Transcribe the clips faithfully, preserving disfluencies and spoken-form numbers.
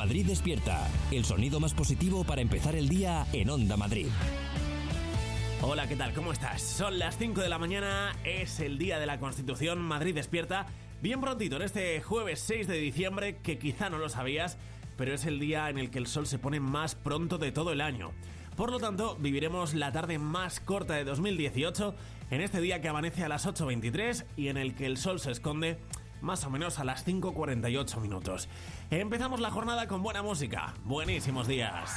Madrid despierta, el sonido más positivo para empezar el día en Onda Madrid. Hola, ¿qué tal? ¿Cómo estás? Son las cinco de la mañana, es el día de la Constitución. Madrid despierta bien prontito, en este jueves seis de diciembre, que quizá no lo sabías, pero es el día en el que el sol se pone más pronto de todo el año. Por lo tanto, viviremos la tarde más corta de dos mil dieciocho, en este día que amanece a las ocho veintitrés y en el que el sol se esconde más o menos a las cinco cuarenta y ocho minutos. Empezamos la jornada con buena música. Buenísimos días.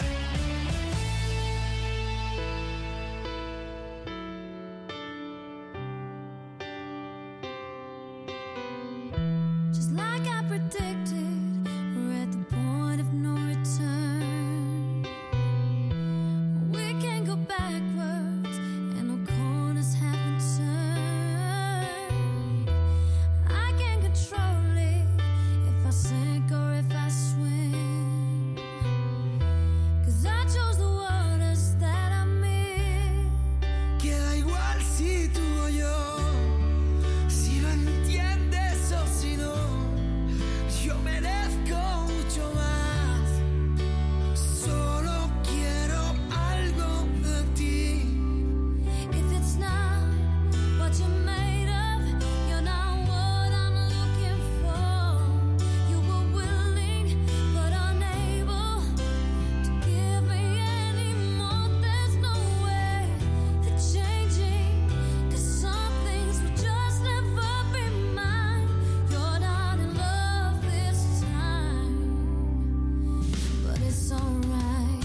Just like I predicted, we're at the point of no return. We can't go backwards, and no corners haven't turned. I can't control it, if I sink or if I swim. 'Cause I chose the waters that I'm in. Queda igual si tú o yo, si lo entiendes o si no. Yo merezco mucho más. Solo quiero algo de ti. If it's not what you're made of, you're not what I'm looking for. You were willing but unable to give me any more. There's no way to changing, 'cause some things will just never be mine. You're not in love this time, but it's alright.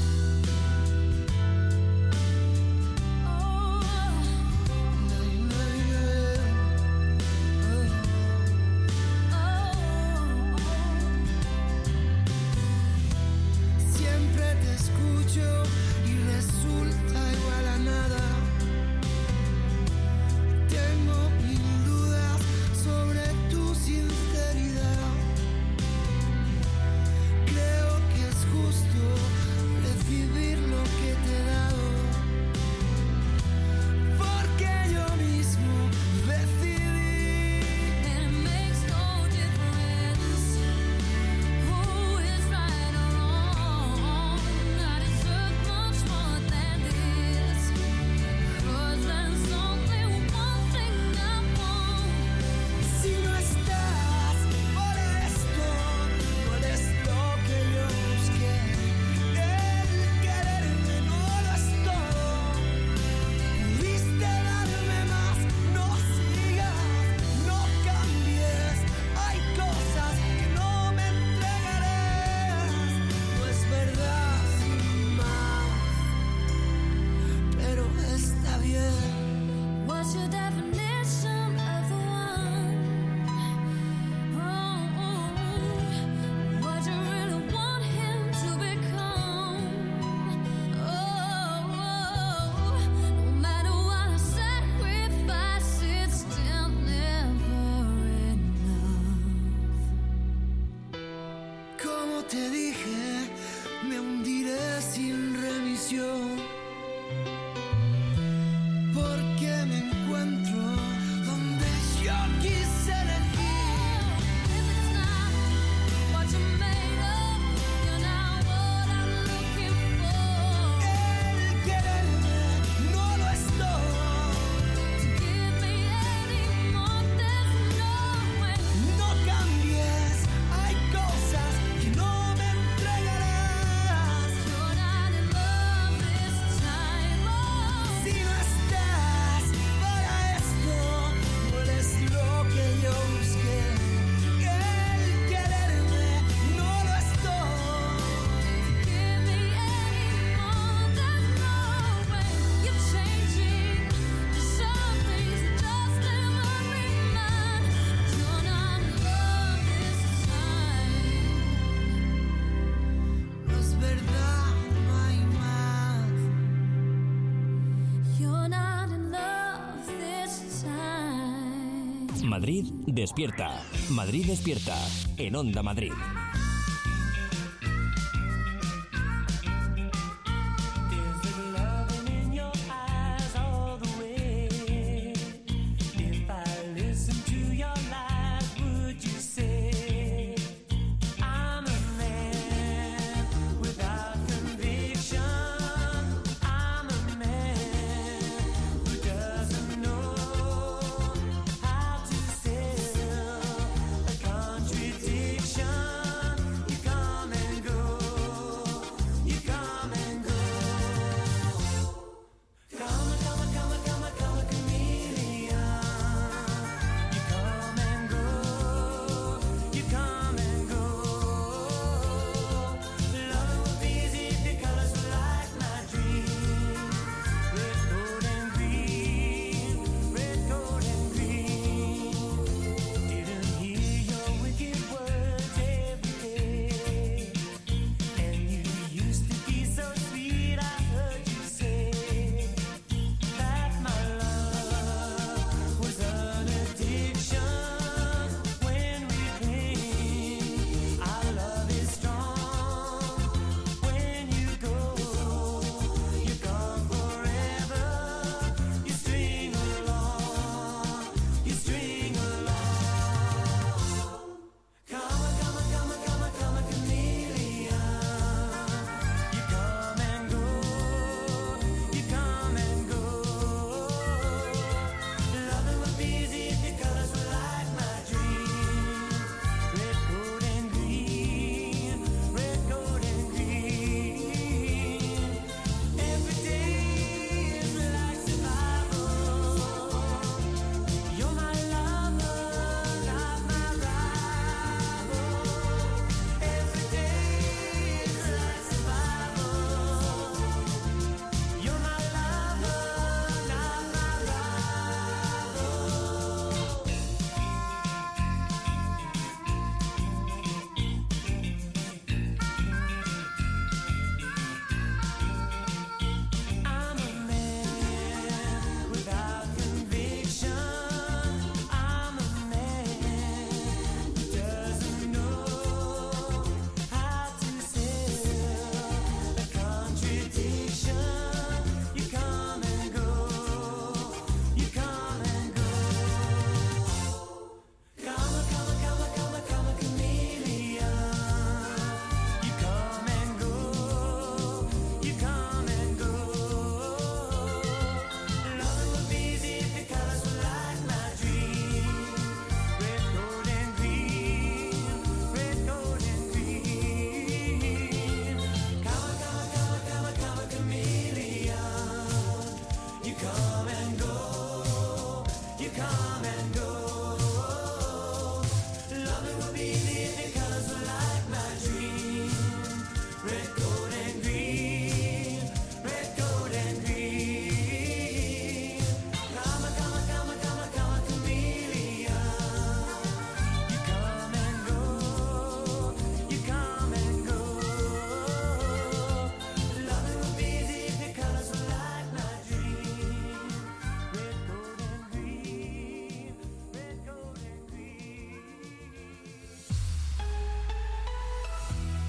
Oh, Siempre te escucho y resulta igual a nada. Tengo mil dudas sobre tu sinceridad. Creo que es justo recibir lo que te he dado, porque yo mismo decidí. and it makes no difference who is right or wrong. I deserve much more than this, 'cause there's only one thing I want. Si no estás por esto, por esto que yo busqué, el quererme no lo es todo. Pudiste darme más, no sigas, no cambies. Hay cosas que no me entregarás. No es verdad sin más, pero está bien. What's your definition of the one? Oh, what you really want him to become? Oh, no matter what I sacrifice, it's still never enough. Como te dije, me hundiré sin remisión, porque me encuentro donde yo quise elegir. If it's not what you're made of, you're not what I'm looking for. El quererme no lo es todo. Give me any more, there's no way. No cambies, hay cosas que no me entregarás. You're not in love this time. Oh, Si no estás para esto, no eres lo que yo busqué. El quererme no lo es todo. give me any more, there's no way. You're changing, some things just never be mine. You're not in love this time. No es verdad, no hay más. You're not in love this time. Madrid despierta. Madrid despierta en Onda Madrid. Is it loving in your eyes all the way? If I listen to your lies, would you say I'm a man?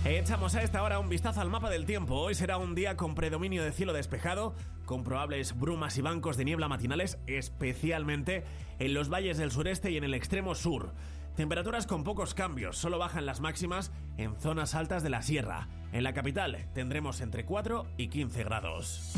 Echamos a esta hora un vistazo al mapa del tiempo. Hoy será un día con predominio de cielo despejado, con probables brumas y bancos de niebla matinales, especialmente en los valles del sureste y en el extremo sur. Temperaturas con pocos cambios, solo bajan las máximas en zonas altas de la sierra. En la capital tendremos entre cuatro y quince grados.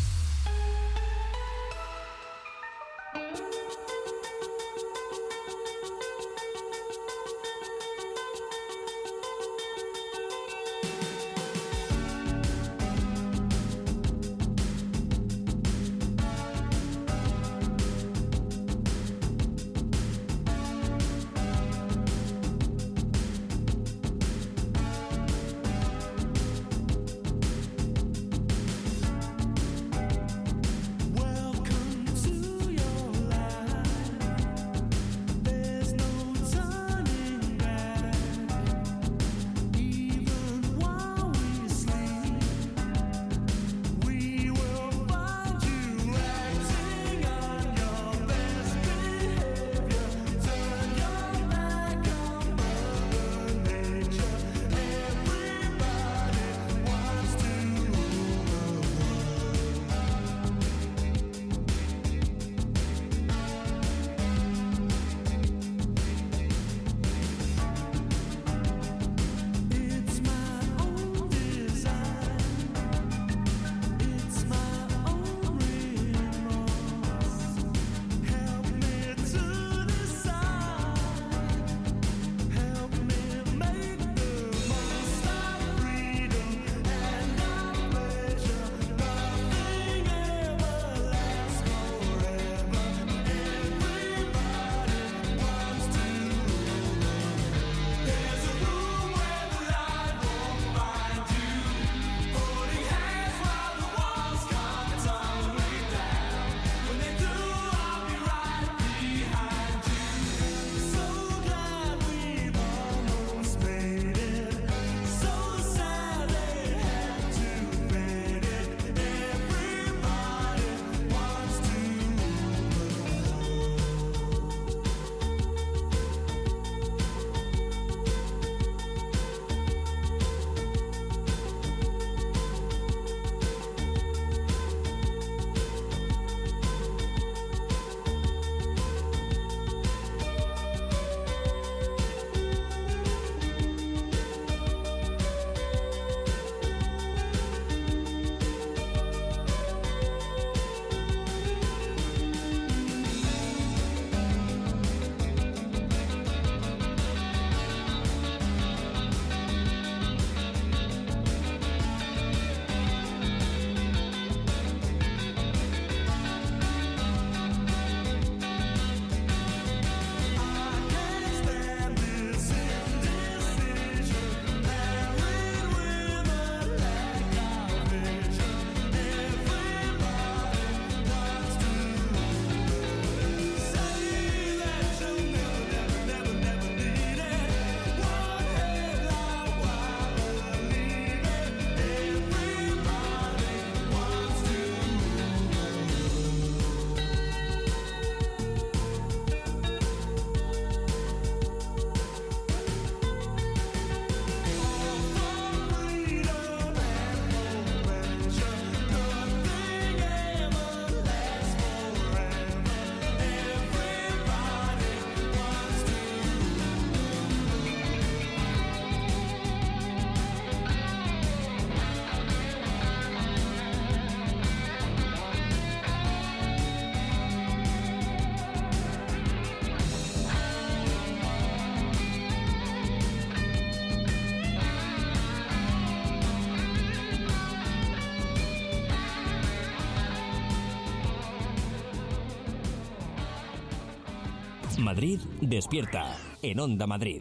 Madrid despierta en Onda Madrid.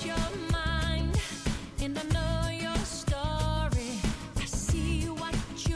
And I know your story. I see what you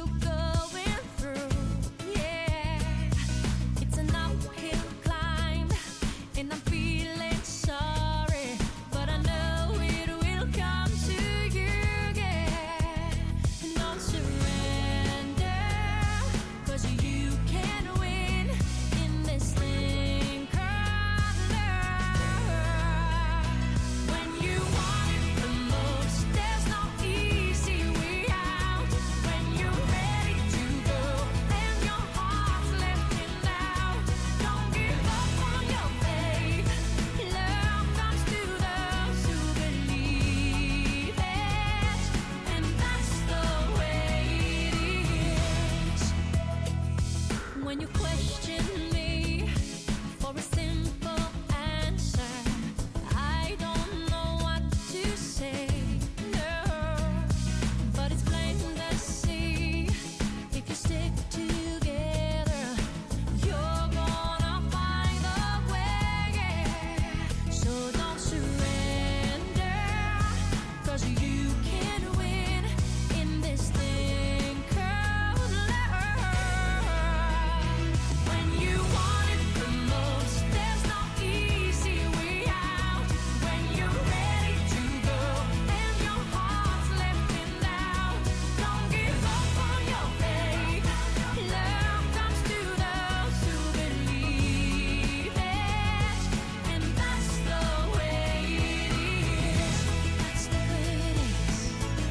When you question me for a simple answer, I don't know what to say. No, but it's plain to see if you stick together, you're gonna find a way. So don't surrender, 'cause you can win in this thing called love. When you want it the most, there's no easy way out. When you're ready to go and your heart's left in doubt, don't give up on your faith. Love comes to those who believe it, and that's the way it is. That's the way it is.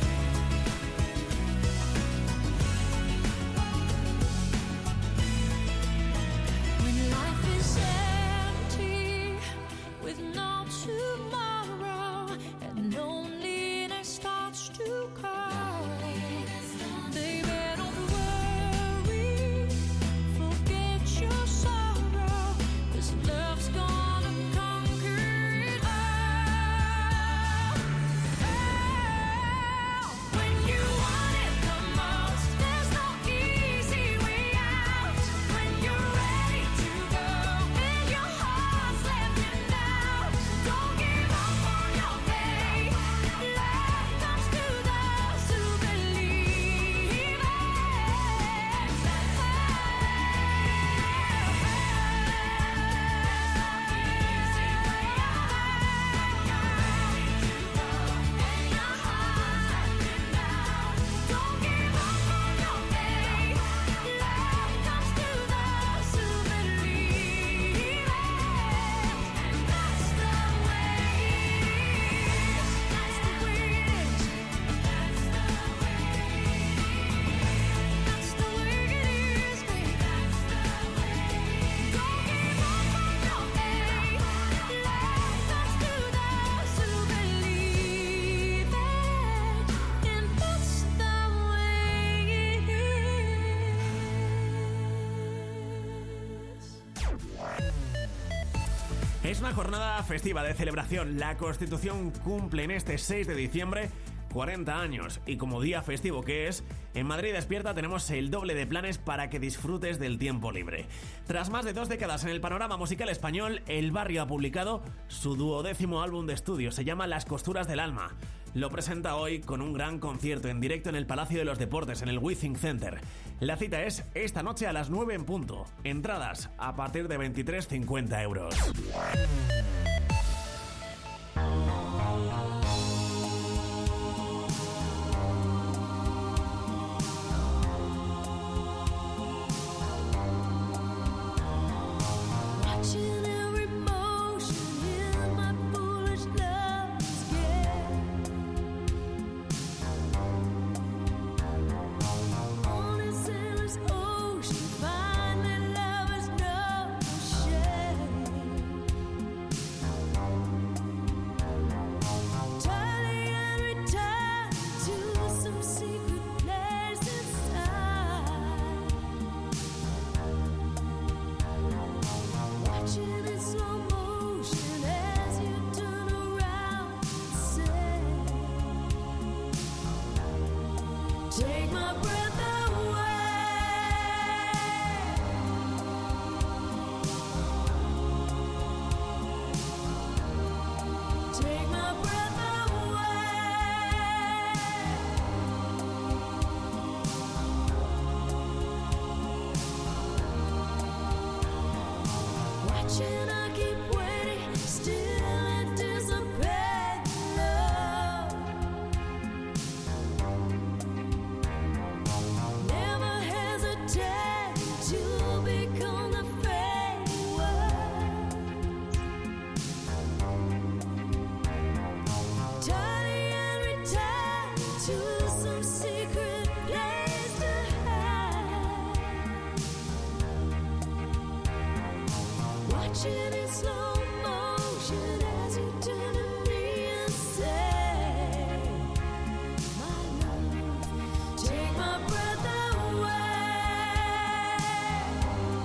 When life is empty with no tomorrow and loneliness starts to call, baby, don't worry, forget your sorrow, 'cause love's gonna conquer it all. Oh, when you want it the most, there's no easy way out. When you're ready to go and your heart's left in doubt, don't give up on your faith. Love comes to those who believe it. Don't give up on your faith. Love comes to those who believe it. That's the way it is. That's the way it is. That's the way it is. That's the way it is, baby. That's the way it is. Don't give up on your faith. Love comes to those who believe it, and that's the way it is. Es una jornada festiva de celebración. La Constitución cumple en este seis de diciembre cuarenta años y como día festivo que es, en Madrid Despierta tenemos el doble de planes para que disfrutes del tiempo libre. Tras más de dos décadas en el panorama musical español, El Barrio ha publicado su duodécimo álbum de estudio. Se llama Las Costuras del Alma. Lo presenta hoy con un gran concierto en directo en el Palacio de los Deportes, en el Withing Center. La cita es esta noche a las nueve en punto. Entradas a partir de veintitrés cincuenta euros. Watching every motion in my foolish love's game. On its endless ocean, finding lovers no shame. Turning and returning to some secret place inside. Watching in slow motion as you turn around and say, take my breath away. Take my breath away. Watching, I keep waiting, still anticipating love. Never hesitate to become the fading words. Turning and returning to some secret place to hide. Watching in slow motion as you turn to me and say, my love, take my breath away.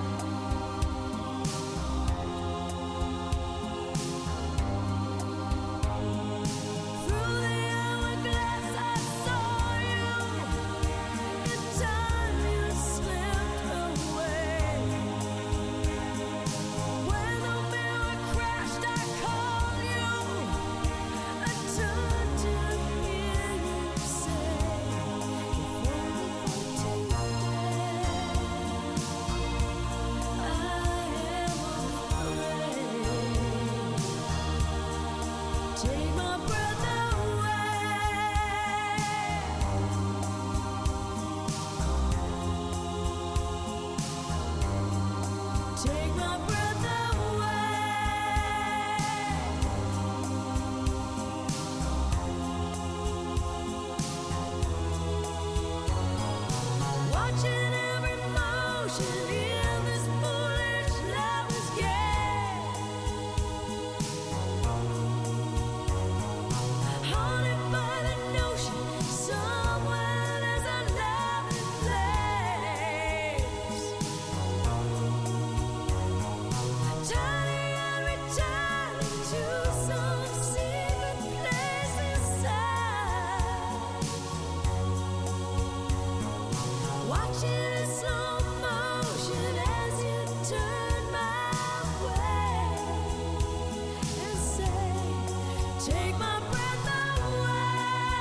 Take my breath away. Watching every motion in this foolish lover's game. Haunted by the notion somewhere there's a lovely place. Turning and returning to some secret place inside. Watching in slow motion as you turn my way and say, take my breath away.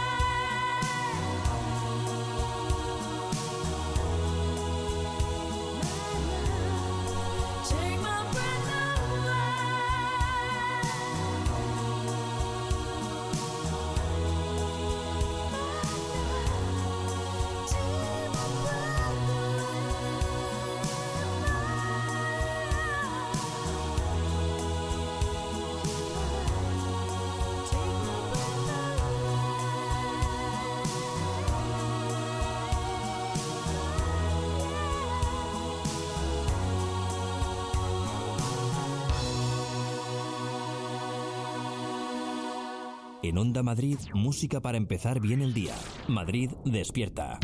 Take my breath away. Take my breath En Onda Madrid, música para empezar bien el día. Madrid despierta.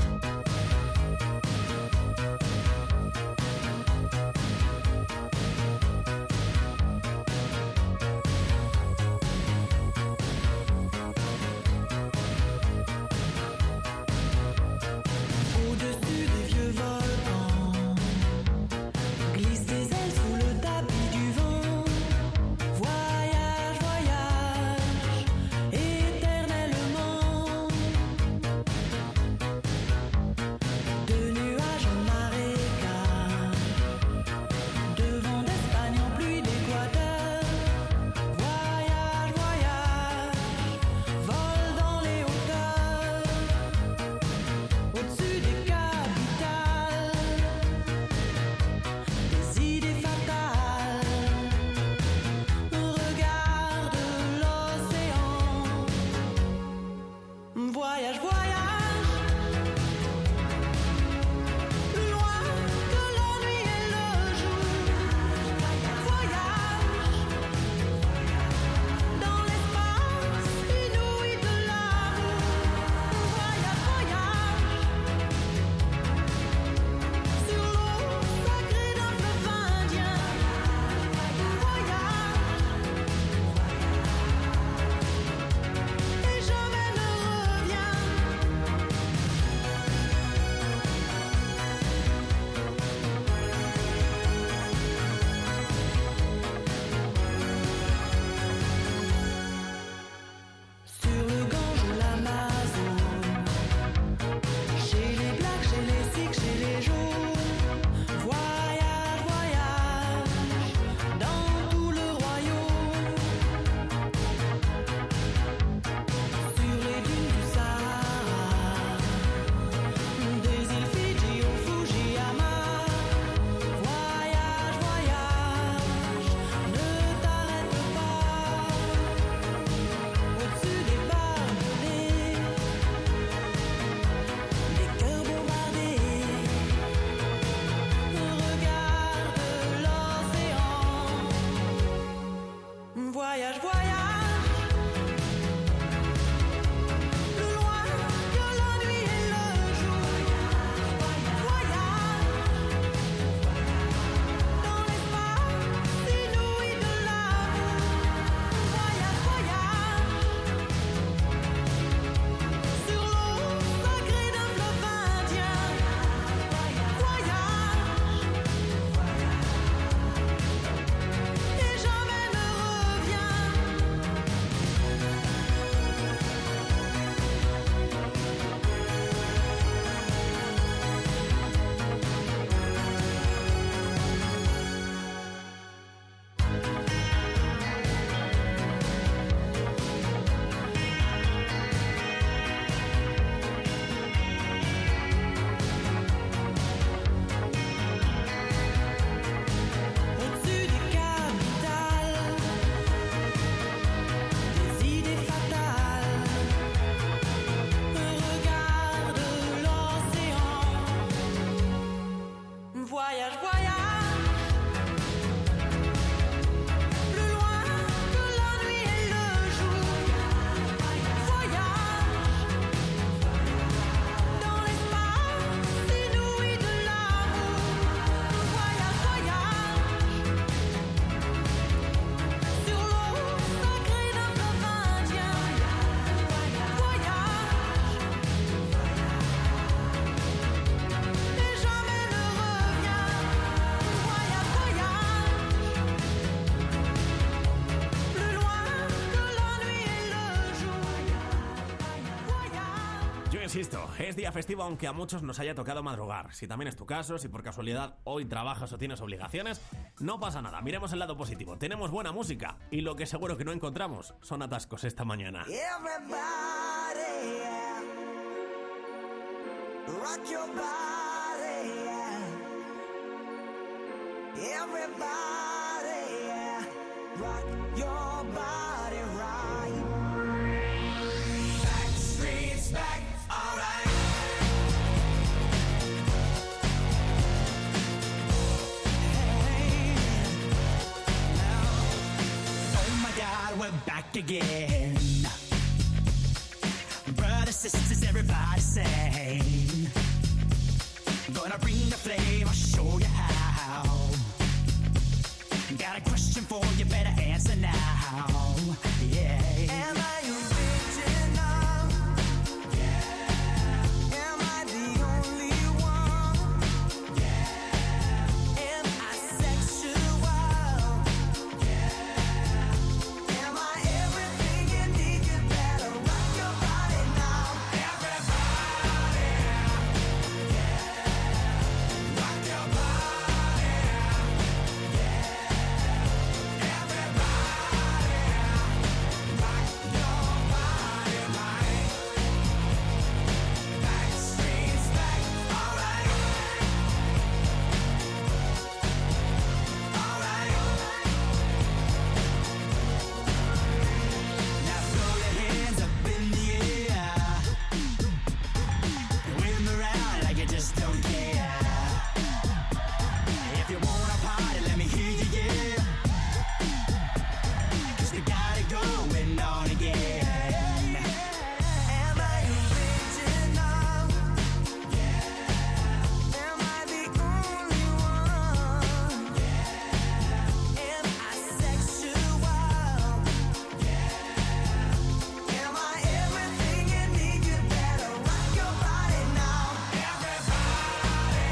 Au-dessus des vieux volcans, glisse des ailes sous le tapis du vent. Voyage, voyage, éternellement. insisto, es día festivo aunque a muchos nos haya tocado madrugar. Si también es tu caso, si por casualidad hoy trabajas o tienes obligaciones, no pasa nada, miremos el lado positivo. Tenemos buena música y lo que seguro que no encontramos son atascos esta mañana. Everybody, yeah. Rock your body, yeah. Everybody, yeah. Rock your body right. Backstreet's back, alright. Hey, now. Oh my God, we're back again. Brothers, sisters, everybody sing. Gonna bring the flame, I'll show you how. Got a question for you, better answer now. Yeah. Am I original? Yeah. Am I the only one? Yeah. Am I sexual? Yeah. Am I everything you need? You better rock your body now. Everybody, yeah. Rock your body, yeah. Everybody, rock your body right. Backstreet's back, alright. Alright. Now throw your hands up in the air. Wave 'em around like you just don't care. If you wanna party, let me hear you, yeah. 'Cause we got it going on again. Am I original? Yeah. Am I the only one? Yeah. Am I sexual? Yeah. Am I everything you need? You better rock your body now. Everybody,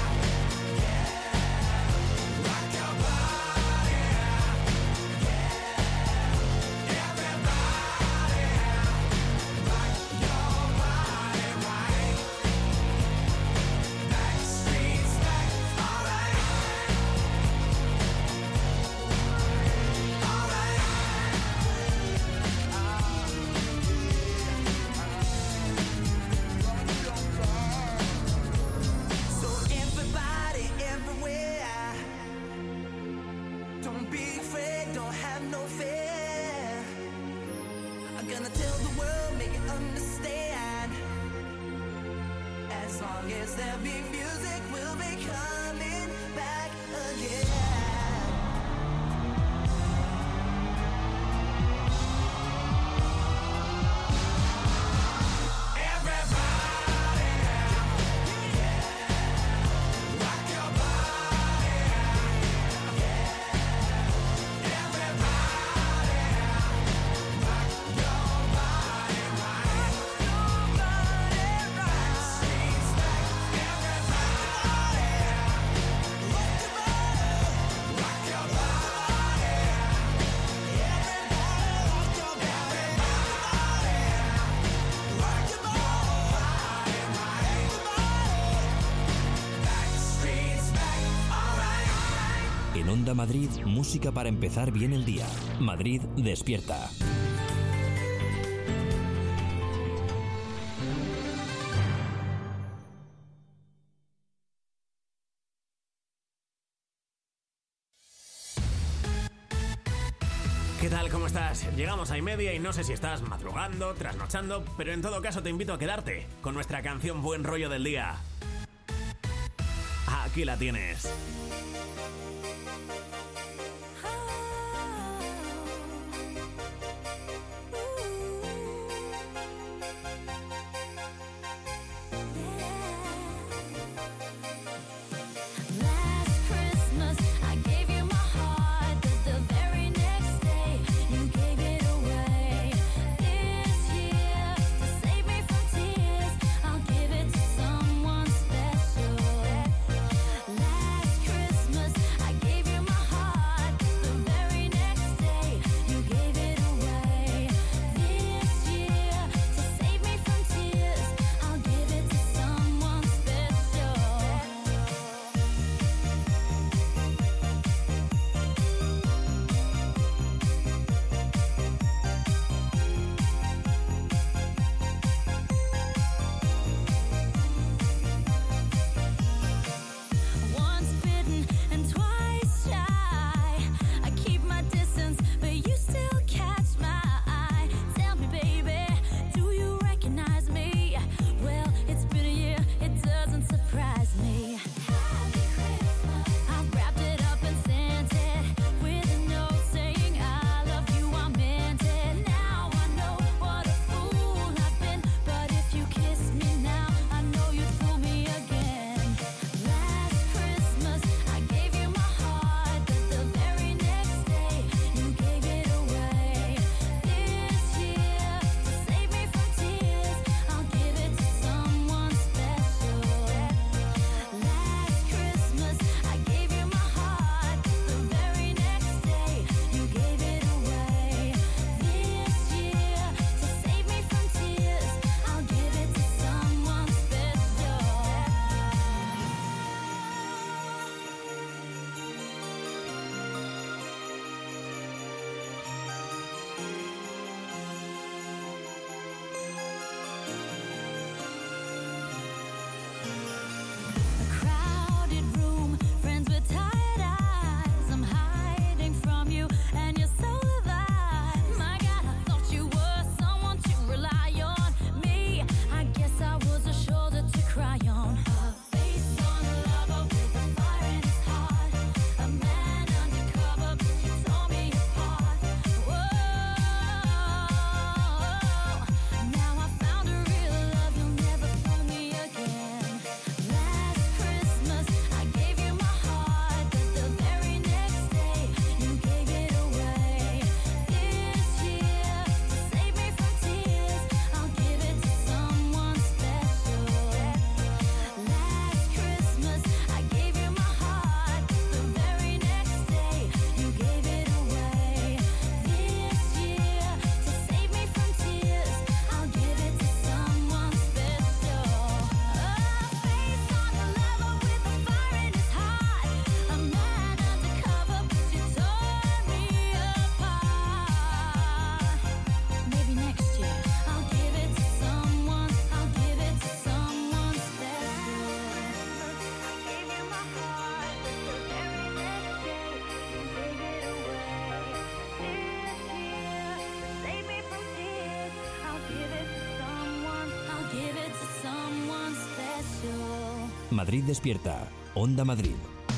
yeah. Rock your body, yeah. Everybody, rock your body right. Backstreet's back, alright. Alright. So everybody, everywhere, don't be afraid, don't have no fear. I'm gonna tell the world, make it understand. As long as there be music, we'll be coming back again. Everybody, yeah. Rock your body, yeah. Everybody, rock your body right. Your body right. Backstreet's back. Everybody, rock your body, rock your body. Everybody, rock your body. Rock your body right. Backstreet's back, alright. En Onda Madrid, música para empezar bien el día. Madrid despierta. ¿Qué tal? ¿Cómo estás? Llegamos a y media y no sé si estás madrugando, trasnochando, pero en todo caso te invito a quedarte con nuestra canción Buen Rollo del Día. Aquí la tienes. Last Christmas, I gave you my heart, but the very next day, you gave it away. This year, to save me from tears, I'll give it to someone special. Last Christmas. Madrid Despierta, Onda Madrid.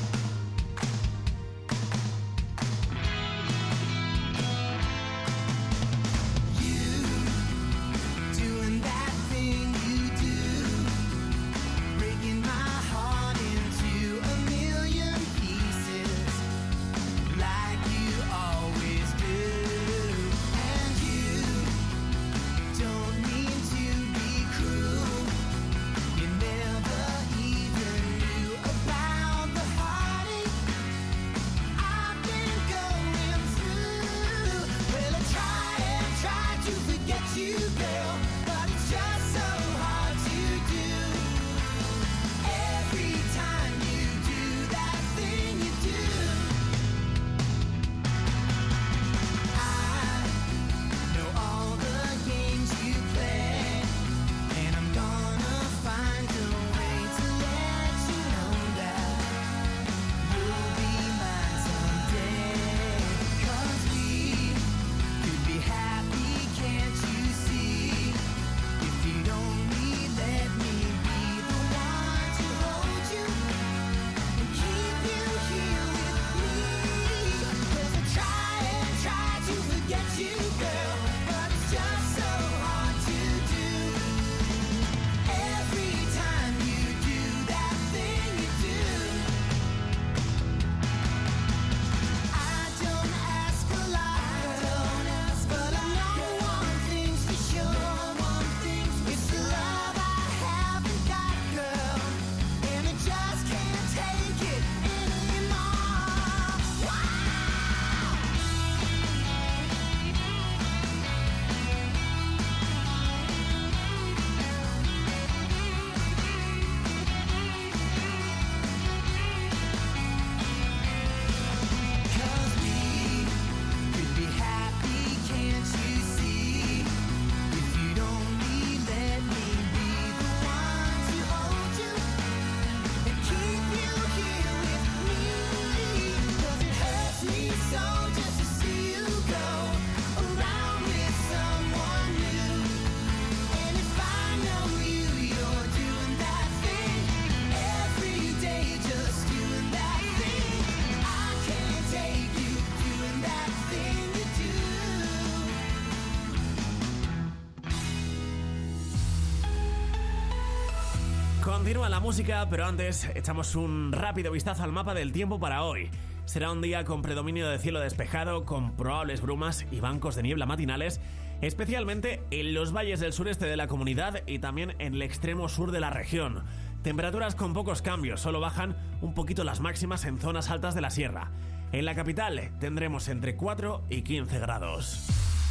Continúa la música, pero antes echamos un rápido vistazo al mapa del tiempo para hoy. Será un día con predominio de cielo despejado, con probables brumas y bancos de niebla matinales, especialmente en los valles del sureste de la comunidad y también en el extremo sur de la región. Temperaturas con pocos cambios, solo bajan un poquito las máximas en zonas altas de la sierra. En la capital tendremos entre cuatro y quince grados.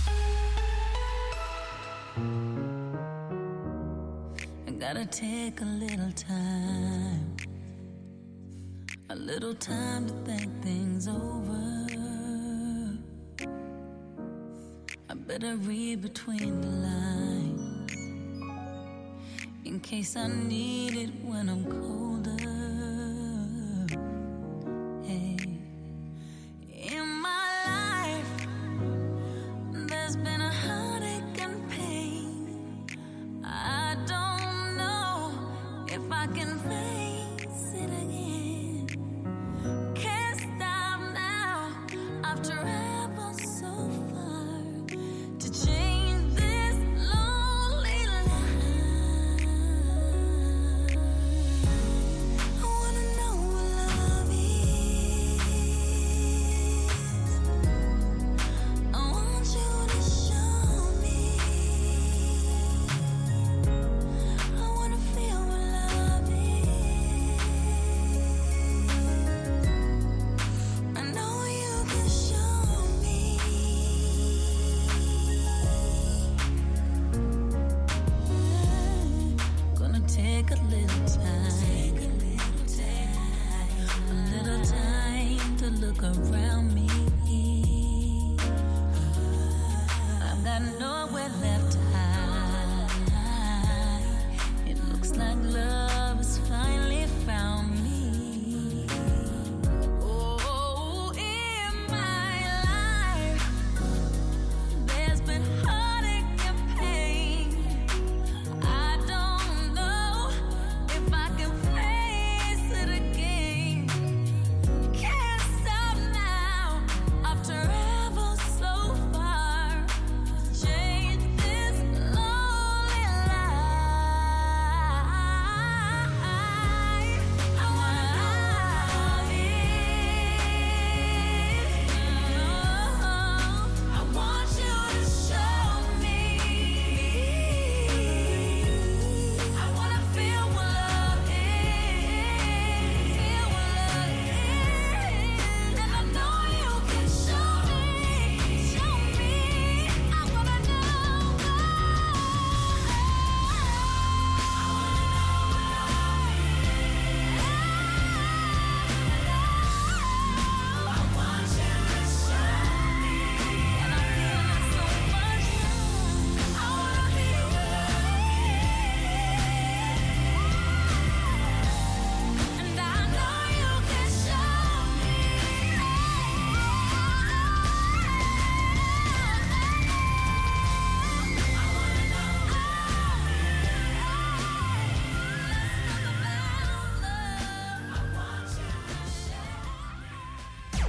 Gotta take a little time, a little time to think things over. I better read between the lines, in case I need it when I'm colder. Hey, in my life, there's been a heartache and pain. I don't if I can face it again. Can't stop now. I've traveled so far to change this lonely life.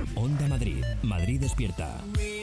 Onda Madrid. Madrid despierta.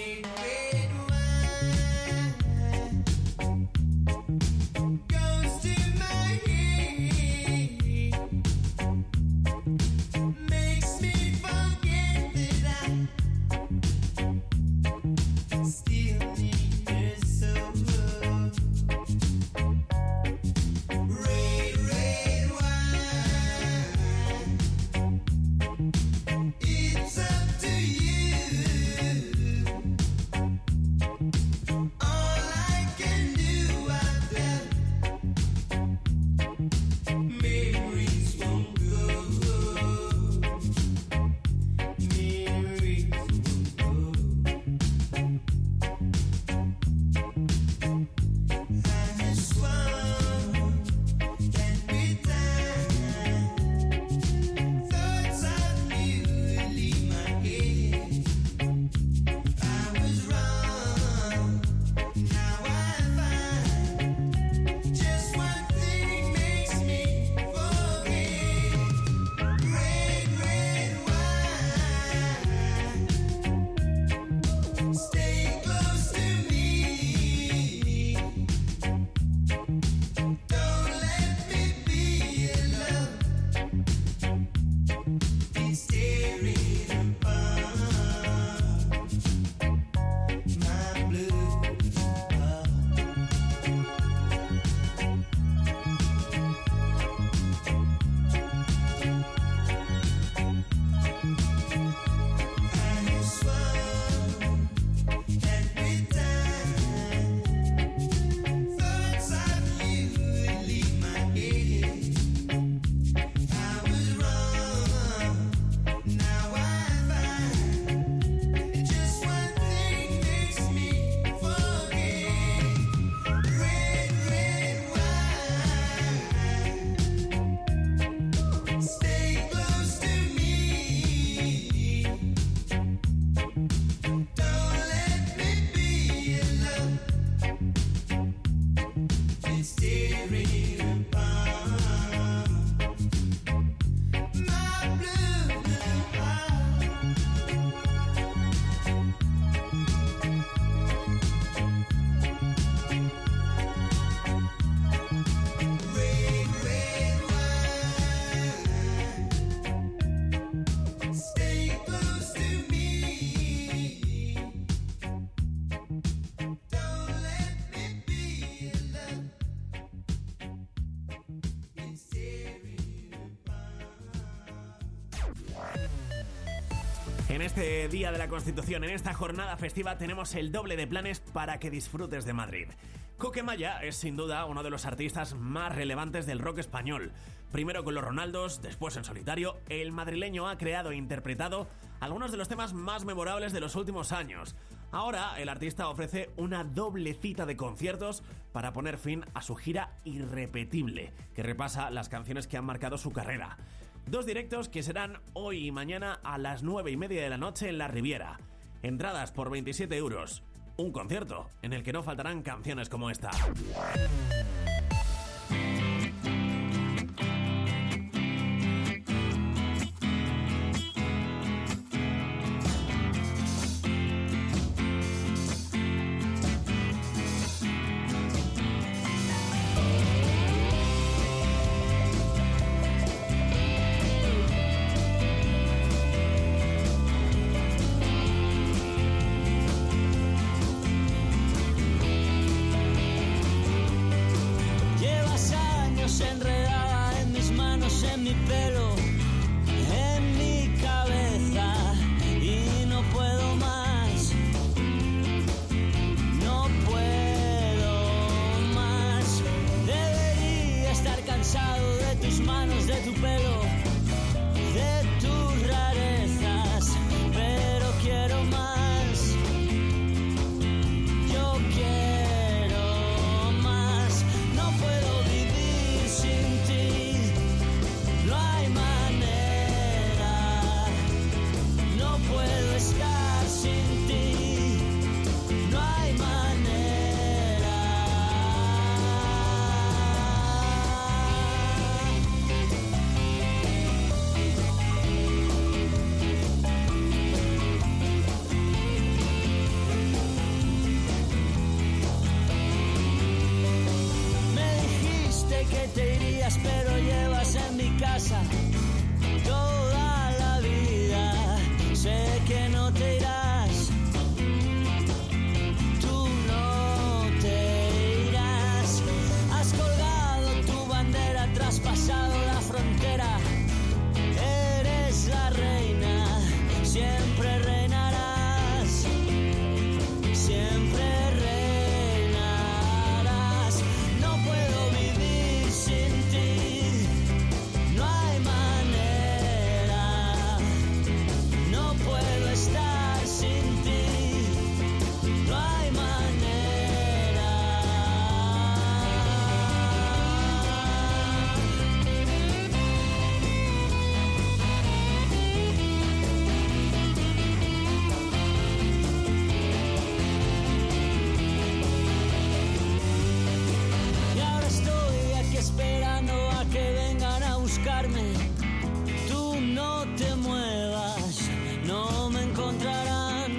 En este Día de la Constitución, en esta jornada festiva, tenemos el doble de planes para que disfrutes de Madrid. Coquemaya es sin duda uno de los artistas más relevantes del rock español. Primero con los Ronaldos, después en solitario, el madrileño ha creado e interpretado algunos de los temas más memorables de los últimos años. Ahora, el artista ofrece una doble cita de conciertos para poner fin a su gira irrepetible, que repasa las canciones que han marcado su carrera. Dos directos que serán hoy y mañana a las nueve y media de la noche en la Riviera. Entradas por veintisiete euros. Un concierto en el que no faltarán canciones como esta. no te irás. Tú no te irás. Has colgado tu bandera, traspasado la frontera. Eres la reina, siempre reinarás. Siempre reinarás. No puedo vivir sin ti. No hay manera. No puedo estar sin ti. No hay manera. Y ahora estoy aquí esperando a que vengan a buscarme. Tú no te muevas, no me encontrarán,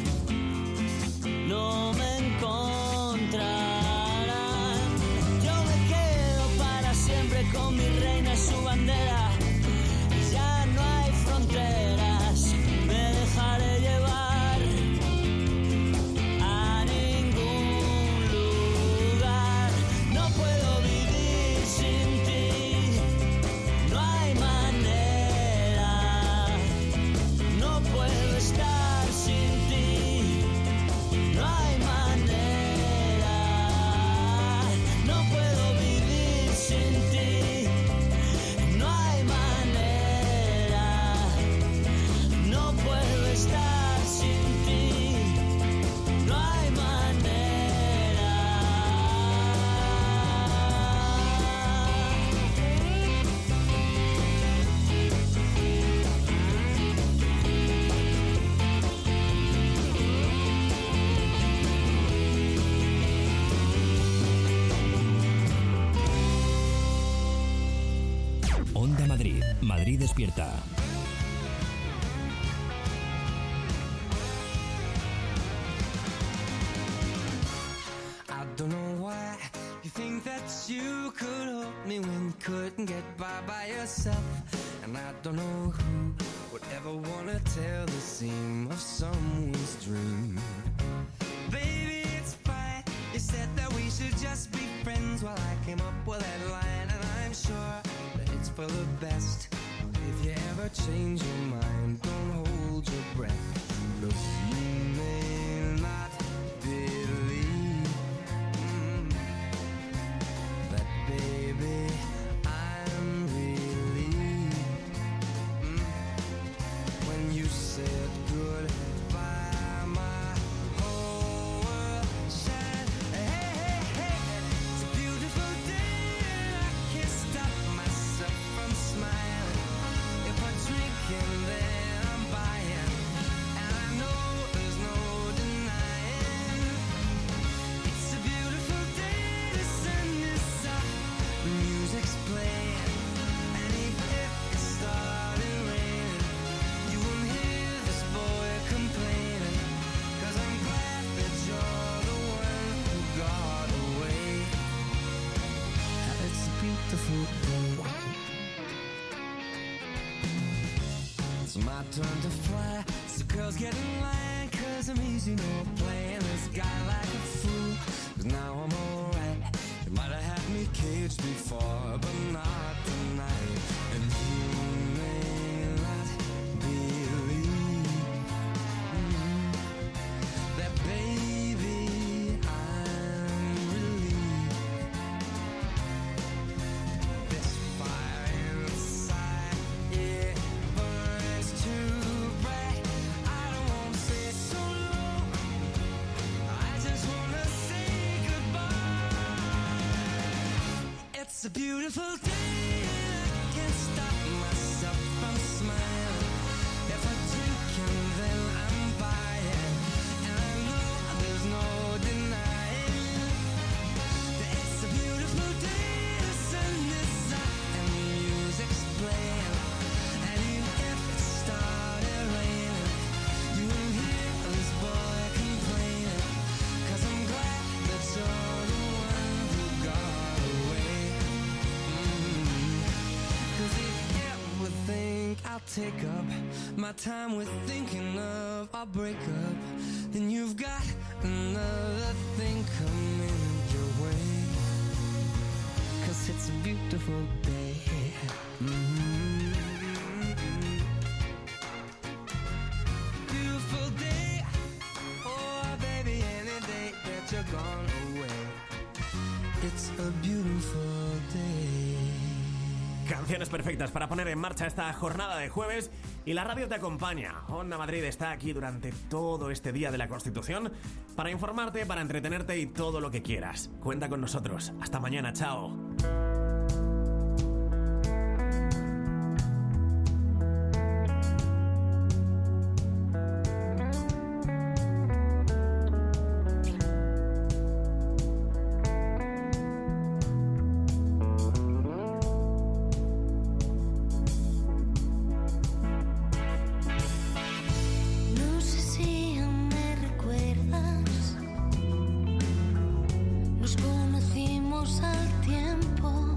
no me encontrarán. Yo me quedo para siempre con mi reina y su bandera. Ya no hay fronteras, me dejaré llevar a ningún lugar. No puedo vivir sin ti. No hay manera. No puedo estar sin ti. No hay manera. No puedo vivir sin ti. No hay manera. No puedo estar sin ti. No hay manera. Onda Madrid. Madrid despierta. I don't know why you think that you could help me when you couldn't get by by yourself. And I don't know who would ever wanna tell the seam of someone's dream. Baby, it's fine. You said that we should just be friends while I came up with that line. And I'm sure that it's for the best. If you ever change your mind, don't hold your breath. Look, you may not believe mm, that, baby, I'm relieved mm, when you said goodbye. My whole world shined. Hey, hey, hey, it's a beautiful day and I can't stop myself from smiling. If I drink and then I'm buying, and I know there's no denying. It's a beautiful day, the sun is up, the music's playing, and even if it started raining, you won't hear this boy complaining. 'Cause I'm glad that you're the one who got away. It's a beautiful day. It's my turn to fly, so girls get in line, 'cause I'm easy, no playing this guy like a fool. 'Cause now I'm alright. You might have had me caged before, but not tonight. And you may not believe mm, that, baby, I'm relieved. This fire inside, it burns too bright. I don't wanna say so long. I just wanna say goodbye. It's a beautiful day and I can't stop myself from smiling. If I drink and then I'm buying, and I know there's no denying that it's a beautiful day. The sun is up and the music's playing, and even if it started raining, you won't hear this boy complaining. 'Cause I'm glad that you're the one who got away. Mm. take up my time with thinking of our breakup. Then you've got another thing coming your way. 'Cause it's a beautiful day. Mm-hmm. Beautiful day. Oh, baby, any day that you're gone away. It's a beautiful day. Canciones perfectas para poner en marcha esta jornada de jueves y la radio te acompaña. Onda Madrid está aquí durante todo este día de la Constitución para informarte, para entretenerte y todo lo que quieras. Cuenta con nosotros. Hasta mañana, chao. Nos conocimos al tiempo.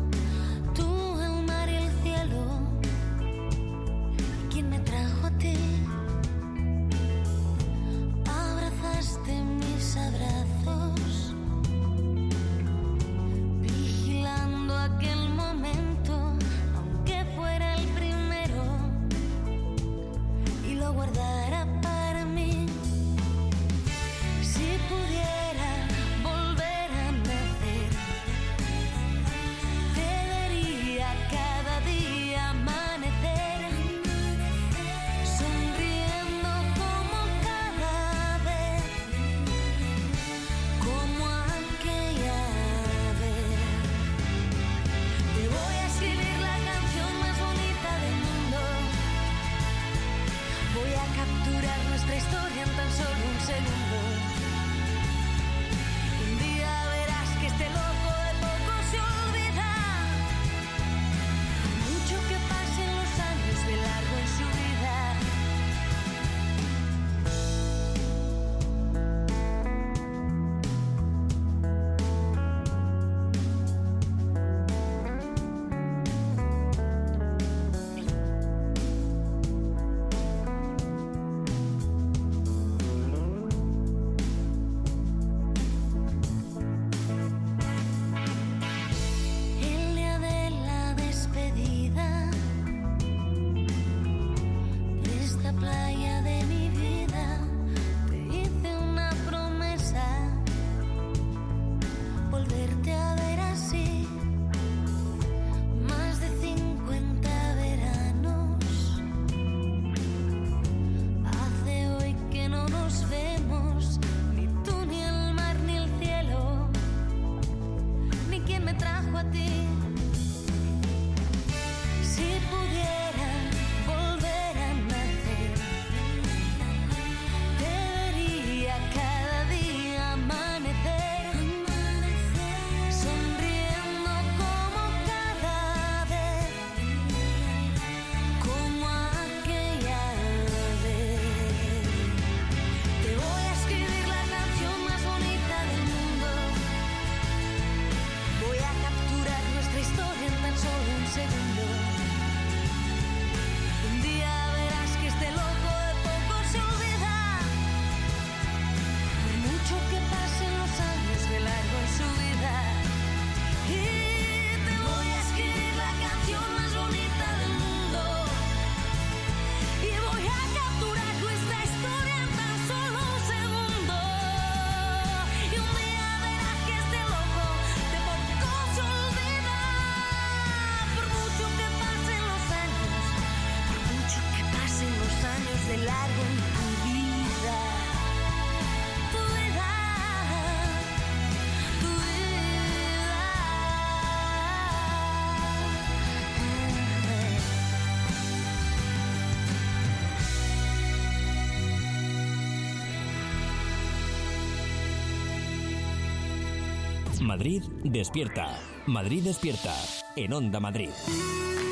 Madrid despierta. Madrid despierta. En Onda Madrid.